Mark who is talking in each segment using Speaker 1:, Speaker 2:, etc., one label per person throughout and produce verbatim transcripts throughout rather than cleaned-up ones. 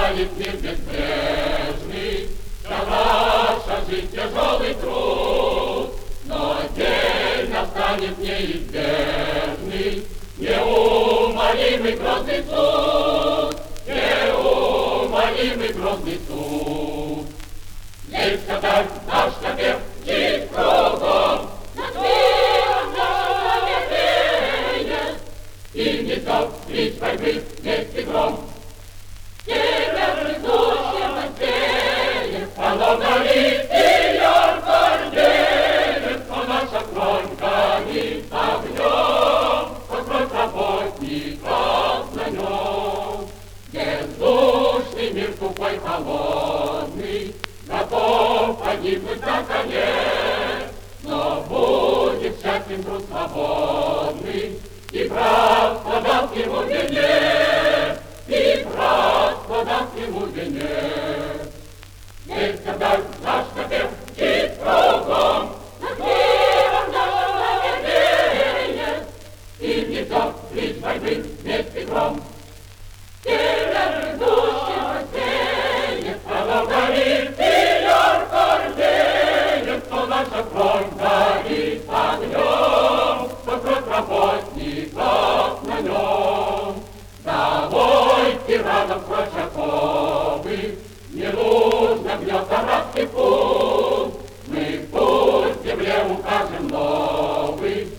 Speaker 1: станет мир безбрежный, вся наша жизнь тяжелый труд, но день настанет неизбежный, неумолимый грозный суд, неумолимый грозный суд. Здесь катарь наш напев чист кругом, над миром нашим победеет, и несет лишь борьбы вместе гром. Тебя грядущим отсеет, подобно листьям ярко рдеет, но наша кровь горит огнем, как кровь работников на нем. Бездушный мир тупой холодный, готов погибнуть на коне, но будет счастлив труд свободный, и братство даст ему венец, и братство даст ему венец. Здесь когда наш напев чист кругом, над миром нашим победеет, и несет лишь борьбы вместе гром. Тебя грядущим рассеет, подобно листьям ярко рдеет, но наша кровь горит огнем, как кровь работников на нем. Долой тиранов прочь оковы, не нужно гнезда рабских пут. Мы путь земле укажем новый,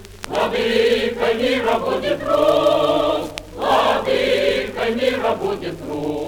Speaker 1: владыкой мира будет труд, владыкой мира будет труд.